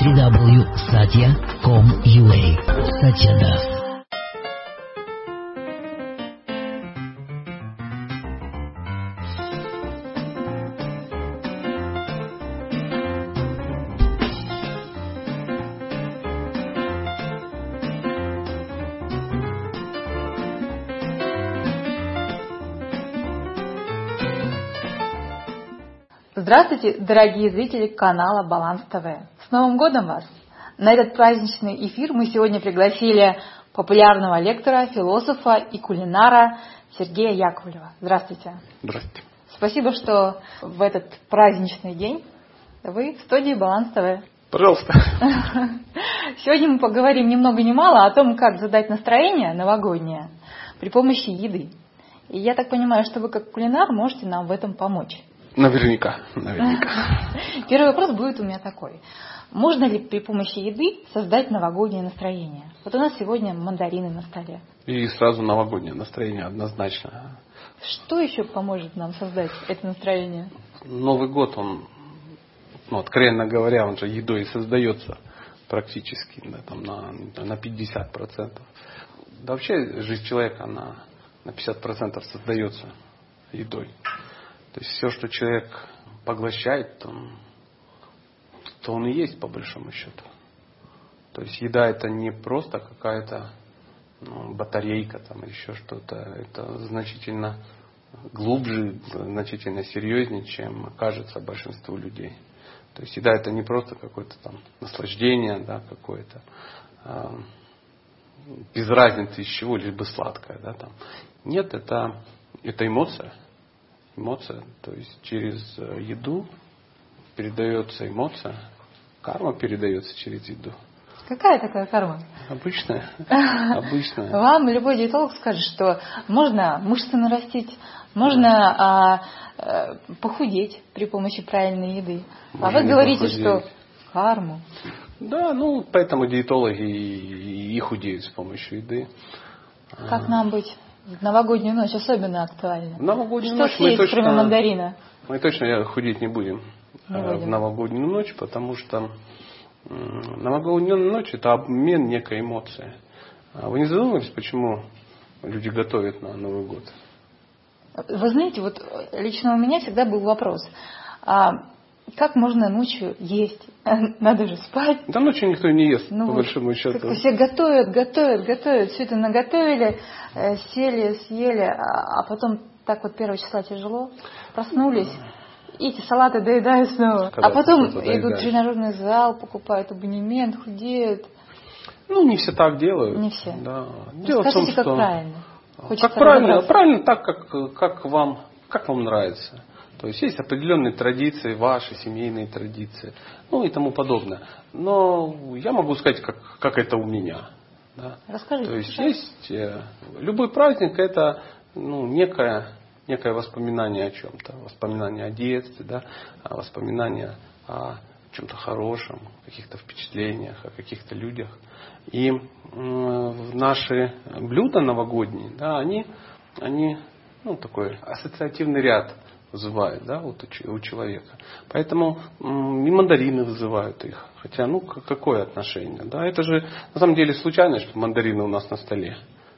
www.satya.com.ua Satya Das. Здравствуйте, дорогие зрители канала Баланс ТВ. С Новым годом вас! На этот праздничный эфир мы сегодня пригласили популярного лектора, философа и кулинара Сергея Яковлева. Здравствуйте. Здравствуйте. Спасибо, что в этот праздничный день вы в студии Баланс ТВ. Пожалуйста. Сегодня мы поговорим ни много ни мало о том, как задать настроение новогоднее при помощи еды. И я так понимаю, что вы как кулинар можете нам в этом помочь. Наверняка. Первый вопрос будет у меня такой. Можно ли при помощи еды создать новогоднее настроение? Вот у нас сегодня мандарины на столе. И сразу новогоднее настроение однозначно. Что еще поможет нам создать это настроение? Новый год, он, откровенно говоря, он же едой создается практически на 50%. Да вообще жизнь человека, она на 50% создается едой. То есть все, что человек поглощает, то он и есть по большому счету. То есть еда это не просто какая-то батарейка или еще что-то. Это значительно глубже, значительно серьезнее, чем кажется большинству людей. То есть еда это не просто какое-то наслаждение, какое-то без разницы из чего, лишь бы сладкое. Нет, это эмоция. Эмоция, то есть через еду передается эмоция, карма передается через еду. Какая такая карма? Обычная. Вам любой диетолог скажет, что можно мышцы нарастить, можно похудеть при помощи правильной еды. А вы говорите, что карму. Да, поэтому диетологи и худеют с помощью еды. Как нам быть? В новогоднюю ночь особенно актуально. В новогоднюю что ночь съесть, кроме мандарина? Мы точно худеть не будем в новогоднюю ночь, потому что новогодняя ночь это обмен некой эмоции. Вы не задумывались, почему люди готовят на Новый год? Вы знаете, лично у меня всегда был вопрос. Как можно ночью есть? Надо же спать. Да ночью никто не ест, по большому счету. Все готовят, все это наготовили, сели, съели, а потом так 1 числа тяжело, проснулись, и эти салаты доедают снова. А потом идут в тренажерный зал, покупают абонемент, худеют. Не все так делают. Не все. Да. Скажите, как правильно? Как правильно? Правильно так, как вам нравится. То есть есть определенные традиции, ваши семейные традиции, и тому подобное. Но я могу сказать, как это у меня. Да? Расскажите. То есть любой праздник это некое воспоминание о чем-то, воспоминание о детстве, воспоминание о чем-то хорошем, каких-то впечатлениях, о каких-то людях. И наши блюда новогодние, они такой ассоциативный ряд вызывает, у человека. Поэтому и мандарины вызывают их. Хотя, какое отношение? Да? Это же на самом деле случайно, что мандарины у нас на столе.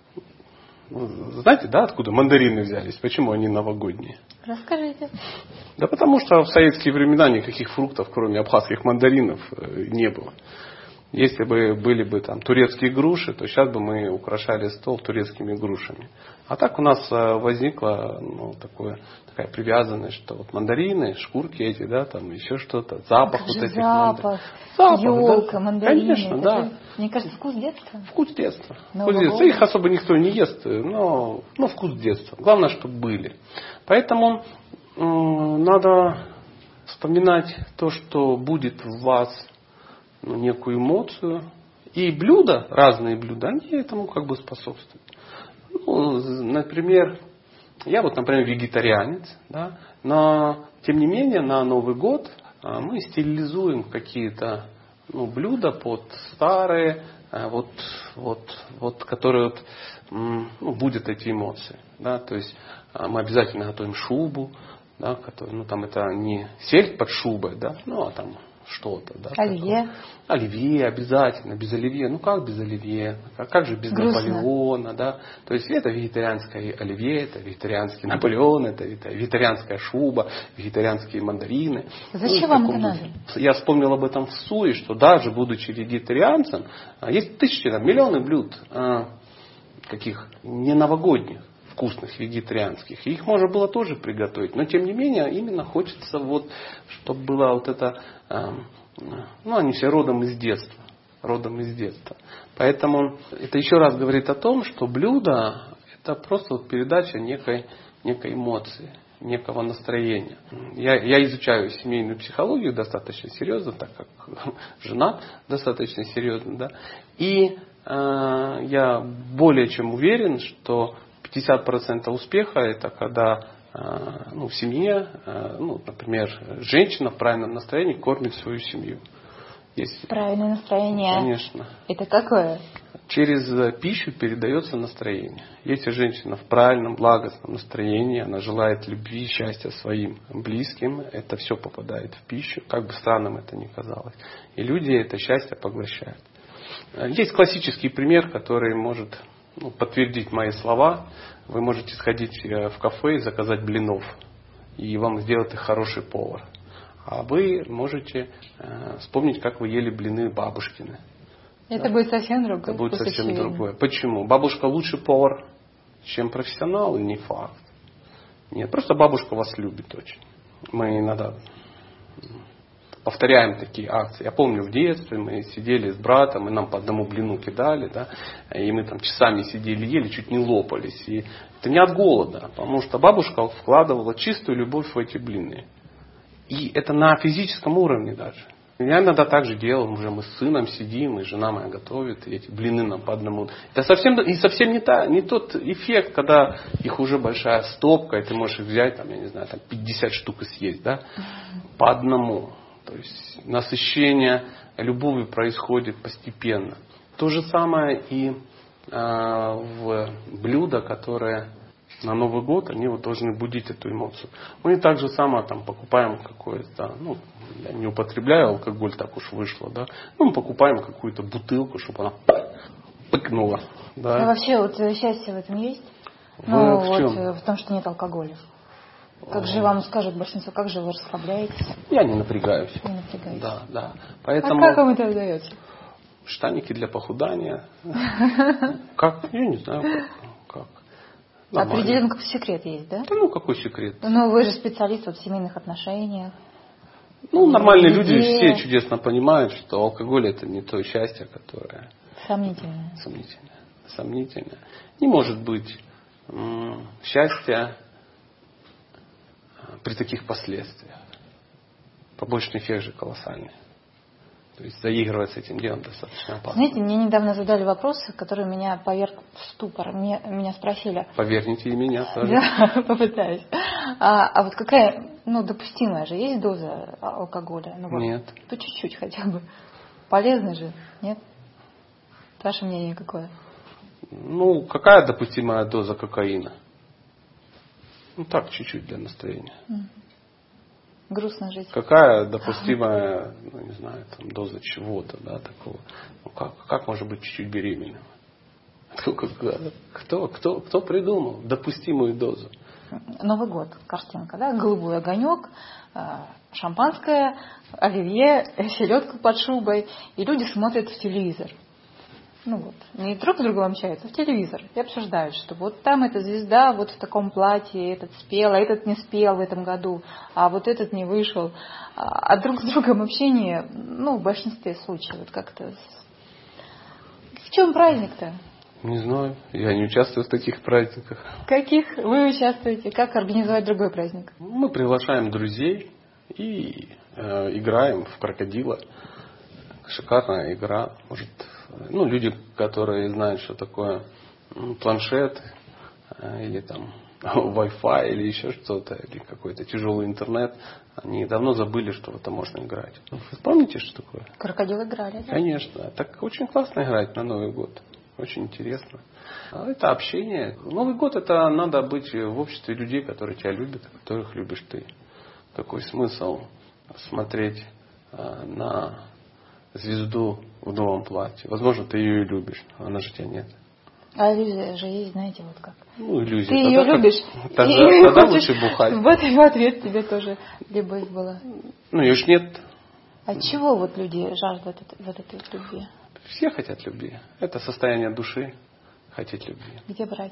Знаете, откуда мандарины взялись? Почему они новогодние? Расскажите. Да потому что в советские времена никаких фруктов, кроме абхазских мандаринов, не было. Если бы были бы турецкие груши, то сейчас бы мы украшали стол турецкими грушами. А так у нас возникла такая привязанность, что мандарины, шкурки эти, еще что-то, запах этих мандаринов. Запах, елка, мандарины. Конечно, да. Мне кажется, вкус детства. Вкус детства. Их особо никто не ест, но вкус детства. Главное, чтобы были. Поэтому надо вспоминать то, что будет в вас некую эмоцию. И блюда, разные блюда, они этому способствуют. Например, я вегетарианец, но тем не менее на Новый год мы стилизуем какие-то блюда под старые, которые будут эти эмоции. То есть мы обязательно готовим шубу, это не сельдь под шубой, а что-то. Да, оливье. Оливье обязательно, без оливье. Ну как без оливье? Как же без Грустно. Наполеона? Да? То есть это вегетарианское оливье, это вегетарианский Наполеон, это вегетарианская шуба, вегетарианские мандарины. Зачем вам это надо? Я вспомнил об этом в суе, что даже будучи вегетарианцем, есть тысячи, миллионы блюд таких не новогодних, вкусных, вегетарианских. И их можно было тоже приготовить. Но тем не менее, именно хочется, чтобы было это, они все родом из детства. Поэтому это еще раз говорит о том, что блюдо это просто передача некой эмоции, некого настроения. Я изучаю семейную психологию достаточно серьезно, так как жена достаточно серьезно. Да? И я более чем уверен, что 50% успеха это когда в семье, например, женщина в правильном настроении кормит свою семью. Есть, правильное настроение. Конечно. Это какое? Через пищу передается настроение. Если женщина в правильном, благостном настроении, она желает любви, счастья своим близким, это все попадает в пищу, как бы странным это ни казалось. И люди это счастье поглощают. Есть классический пример, который может подтвердить мои слова. Вы можете сходить в кафе и заказать блинов, и вам сделает их хороший повар. А вы можете вспомнить, как вы ели блины бабушкины. Это будет совсем другое. Это будет совсем другое. Почему? Бабушка лучший повар, чем профессионал, и не факт. Нет, просто бабушка вас любит очень. Мы иногда повторяем такие акции. Я помню в детстве мы сидели с братом, и нам по одному блину кидали, да, и мы там часами сидели, ели, чуть не лопались. И это не от голода, потому что бабушка вкладывала чистую любовь в эти блины. И это на физическом уровне даже. Я иногда так же делал, уже мы с сыном сидим, и жена моя готовит, и эти блины нам по одному. Это совсем не тот эффект, когда их уже большая стопка, и ты можешь их взять, 50 штук и съесть, да, по одному. То есть насыщение любовью происходит постепенно. То же самое и в блюда, которые на Новый год, они должны будить эту эмоцию. Мы так же самое покупаем какое-то, я не употребляю алкоголь, так уж вышло, да. Мы покупаем какую-то бутылку, чтобы она пыкнула. Да. А вообще счастье в этом есть? В том, что нет алкоголя. Как же вам скажут большинство, как же вы расслабляетесь? Я не напрягаюсь. Не напрягаетесь. Да. Поэтому... А как вам это удается? Штаники для похудания. Как? Я не знаю, как. Определенно какой секрет есть, да? Какой секрет? Вы же специалист в семейных отношениях. Нормальные люди все чудесно понимают, что алкоголь это не то счастье, которое... Сомнительное. Не может быть счастья при таких последствиях. Побочный эффект же колоссальный. То есть заигрывать с этим делом достаточно опасно. Знаете, мне недавно задали вопросы, которые меня поверг в ступор. Меня спросили. Поверните и меня тоже. Да, попытаюсь. А вот какая, допустимая же есть доза алкоголя? Нет. То чуть-чуть хотя бы. Полезно же, нет? Ваше мнение какое? Какая допустимая доза кокаина? Так, чуть-чуть для настроения. Грустно жить. Какая допустимая, доза чего-то, да, такого? Как может быть чуть-чуть беременным? Кто придумал допустимую дозу? Новый год, картинка, да? Голубой огонек, шампанское, оливье, селедка под шубой. И люди смотрят в телевизор. Не друг с другом общаются, а в телевизор. И обсуждают, что там эта звезда в таком платье, этот спел, а этот не спел в этом году, а этот не вышел. А друг с другом общение, в большинстве случаев, как-то... В чем праздник-то? Не знаю, я не участвую в таких праздниках. Каких вы участвуете? Как организовать другой праздник? Мы приглашаем друзей и играем в крокодила. Шикарная игра. Может, люди, которые знают, что такое планшет или Wi-Fi или еще что-то, или какой-то тяжелый интернет, они давно забыли, что в это можно играть. Вы помните, что такое? Крокодил играли, да? Конечно. Так очень классно играть на Новый год. Очень интересно. Это общение. Новый год это надо быть в обществе людей, которые тебя любят, которых любишь ты. Какой смысл смотреть на звезду в новом платье. Возможно, ты ее и любишь, она же тебя нет. А иллюзия же есть, знаете, вот как. Ну, иллюзия. Ты ее любишь, тогда лучше бухать. Вот и в ответ тебе тоже любовь была. Ну, ее ж нет. От чего вот люди жаждут вот этой любви? Все хотят любви. Это состояние души, хотеть любви. Где брать?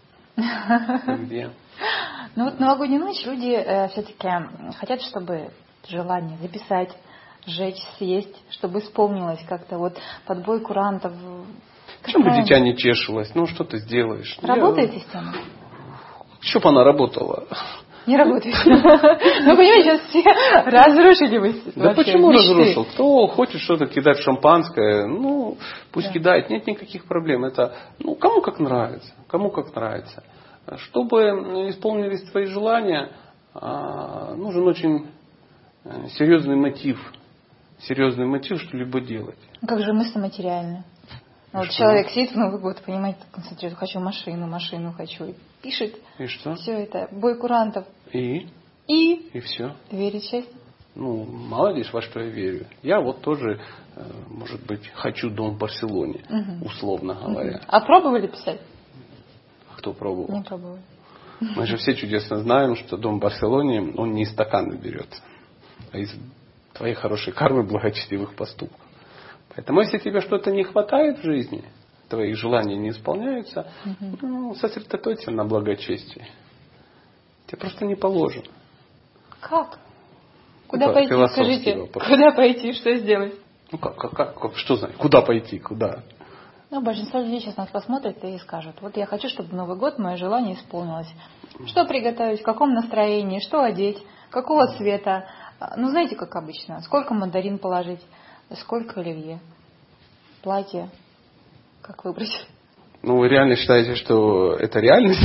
Где? Ну вот новогоднюю ночь люди все-таки хотят, чтобы желание записать, сжечь, съесть, чтобы исполнилось как-то вот под бой курантов. Почему бы дитя не чешилось? Ну, что ты сделаешь? Работает система? Чтоб она работала. Не работает. Ну, понимаете, сейчас все разрушили вы. Да почему разрушил? Кто хочет что-то кидать в шампанское, ну, пусть кидает, нет никаких проблем. Это, ну, кому как нравится. Кому как нравится. Чтобы исполнились твои желания, нужен очень серьезный мотив. Серьезный мотив что-либо делать. Как же мысли материальные? Вот человек сидит в Новый год, понимаете, концентрирует, хочу машину хочу. И пишет. И что? Все это, бой курантов. И все. Верит в счастье. Ну, молодец, во что я верю. Я вот тоже, может быть, хочу дом в Барселоне, условно говоря. А пробовали писать? Кто пробовал? Не пробовали. Мы же все чудесно знаем, что дом в Барселоне, он не из стакана берется, а из твоей хорошей кармы, благочестивых поступков. Поэтому, если тебе что-то не хватает в жизни, твои желания не исполняются, ну, сосредоточься на благочестии. Тебе просто не положено. Как? Куда пойти, скажите? Вопрос. Куда пойти, что сделать? Ну как, что знать? Куда пойти, куда? Ну, большинство людей сейчас нас посмотрят и скажут, вот я хочу, чтобы в Новый год мое желание исполнилось. Что приготовить, в каком настроении, что одеть, какого цвета. Ну, знаете, как обычно, сколько мандарин положить, сколько оливье, платье, как выбрать. Ну, вы реально считаете, что это реальность?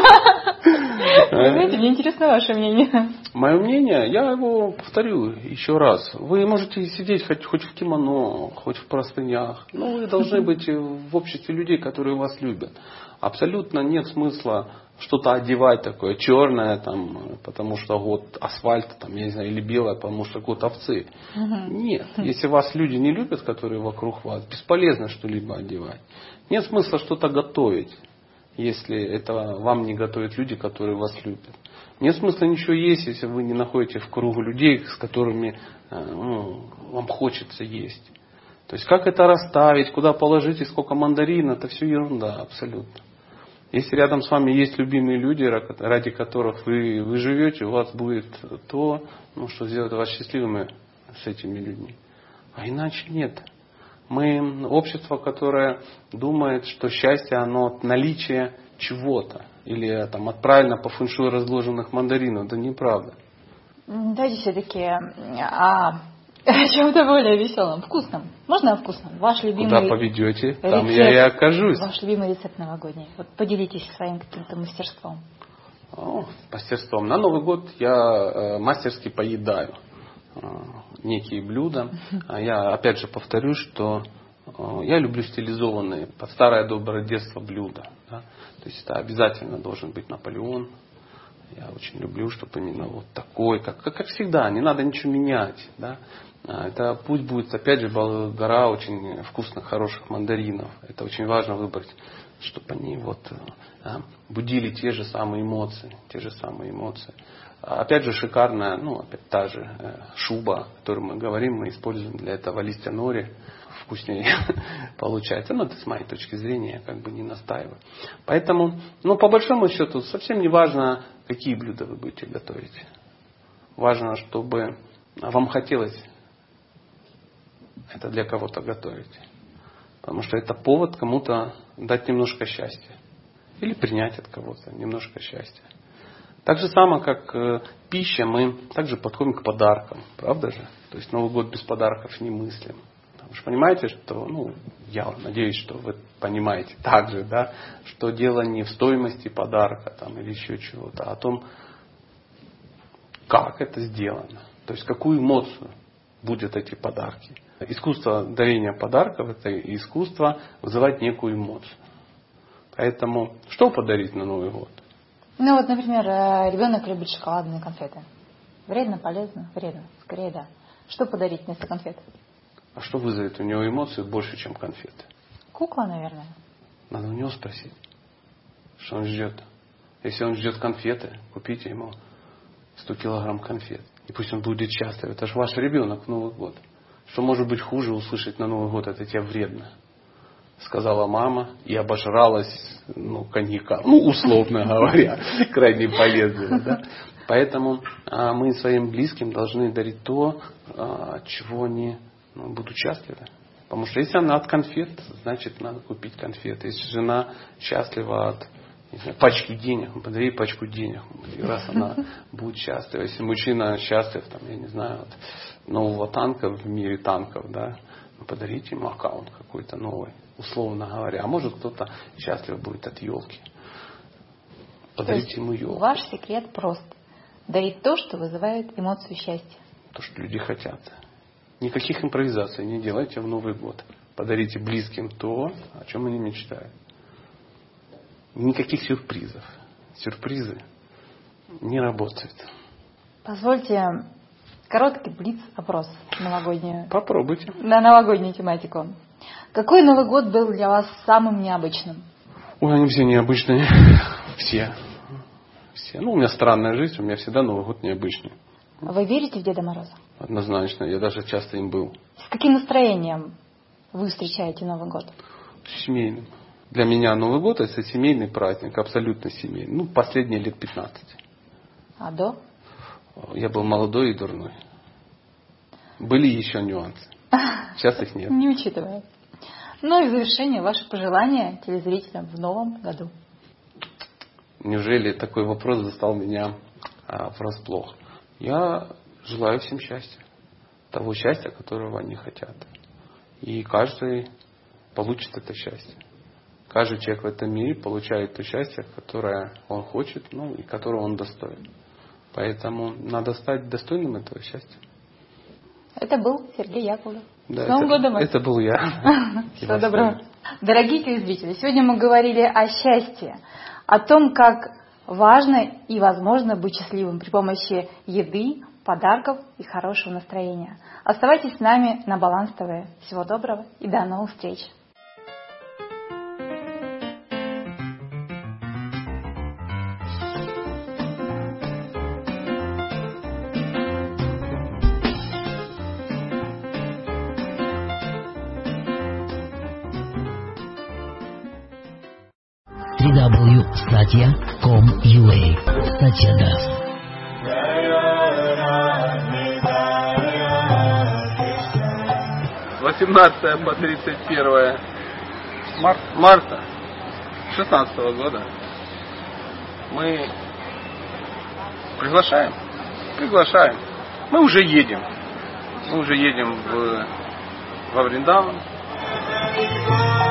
Знаете, мне интересно ваше мнение. Мое мнение, я его повторю еще раз. Вы можете сидеть хоть в кимоно, хоть в простынях. Но вы должны быть в обществе людей, которые вас любят. Абсолютно нет смысла что-то одевать такое черное, там, потому что год асфальта, там, я не знаю, или белое, потому что год овцы. Нет. Если вас люди не любят, которые вокруг вас, бесполезно что-либо одевать. Нет смысла что-то готовить, если это вам не готовят люди, которые вас любят. Нет смысла ничего есть, если вы не находитесь в кругу людей, с которыми вам хочется есть. То есть как это расставить, куда положить и сколько мандарин, это все ерунда абсолютно. Если рядом с вами есть любимые люди, ради которых вы живете, у вас будет то, что сделает вас счастливыми с этими людьми. А иначе нет. Мы общество, которое думает, что счастье, оно от наличия чего-то. Или там, от правильно по фэншуй разложенных мандаринов. Да неправда. Давайте все-таки о чем-то более веселом, вкусном. Можно о вкусном? Ваш любимый Куда поведете, там я и окажусь. Ваш любимый рецепт новогодний. Вот поделитесь своим каким-то мастерством. Мастерством. На Новый год я мастерски поедаю некие блюда. Я опять же повторюсь, что я люблю стилизованные, под старое доброе детство блюда. Да? То есть это обязательно должен быть Наполеон. Я очень люблю, чтобы именно вот такой, как всегда, не надо ничего менять. Да? Это пусть будет, опять же, гора очень вкусных, хороших мандаринов. Это очень важно выбрать, чтобы они будили те же самые эмоции. Опять же, шикарная, опять та же шуба, о которой мы говорим, мы используем для этого листья нори. Вкуснее получается. Это с моей точки зрения, я не настаиваю. Поэтому, по большому счету, совсем не важно, какие блюда вы будете готовить. Важно, чтобы вам хотелось это для кого-то готовить. Потому что это повод кому-то дать немножко счастья. Или принять от кого-то немножко счастья. Так же самое, как пища, мы также подходим к подаркам. Правда же? То есть Новый год без подарков не мыслим. Вы же понимаете, что, я надеюсь, что вы понимаете также, да, что дело не в стоимости подарка или еще чего-то, а о том, как это сделано. То есть какую эмоцию будут эти подарки. Искусство дарения подарков – это искусство вызывать некую эмоцию. Поэтому что подарить на Новый год? Например, ребенок любит шоколадные конфеты. Вредно, полезно? Вредно. Скорее, да. Что подарить вместо конфет? А что вызовет у него эмоцию больше, чем конфеты? Кукла, наверное. Надо у него спросить, что он ждет. Если он ждет конфеты, купите ему 100 килограмм конфет. И пусть он будет счастлив. Это же ваш ребенок в Новый год. Что может быть хуже услышать на Новый год? Это тебе вредно. Сказала мама и обожралась коньяка. Условно говоря, крайне полезно. Да? Поэтому мы своим близким должны дарить то, от чего они будут счастливы. Потому что если она от конфет, значит надо купить конфеты. Если жена счастлива от пачки денег, подари пачку денег. И раз она будет счастлива. Если мужчина счастлив, от нового танка в мире танков, да, подарите ему аккаунт какой-то новый, условно говоря. А может кто-то счастлив будет от елки. Подарите ему елку. Ваш секрет прост. Дарить то, что вызывает эмоцию счастья. То, что люди хотят. Никаких импровизаций не делайте в Новый год. Подарите близким то, о чем они мечтают. Никаких сюрпризов. Сюрпризы не работают. Позвольте короткий блиц-опрос новогоднюю. Попробуйте. На новогоднюю тематику. Какой Новый год был для вас самым необычным? Ой, они все необычные. Все. У меня странная жизнь, у меня всегда Новый год необычный. Вы верите в Деда Мороза? Однозначно. Я даже часто им был. С каким настроением вы встречаете Новый год? Семейным. Для меня Новый год это семейный праздник, абсолютно семейный. Последние лет 15. А до? Я был молодой и дурной. Были еще нюансы. Сейчас их нет. Не учитывая. И в завершение ваши пожелания телезрителям в новом году. Неужели такой вопрос застал меня врасплох? Я желаю всем счастья. Того счастья, которого они хотят. И каждый получит это счастье. Каждый человек в этом мире получает то счастье, которое он хочет, и которого он достоин. Поэтому надо стать достойным этого счастья. Это был Сергей Яковлев. Да, с Новым годом! Это был я. Всего доброго. Дорогие телезрители, сегодня мы говорили о счастье, о том, как важно и возможно быть счастливым при помощи еды, подарков и хорошего настроения. Оставайтесь с нами на Баланс ТВ. Всего доброго и до новых встреч! www.satya.com.ua Satyadas 18 по 31 марта 2016 года мы приглашаем. Мы уже едем во Вриндаван.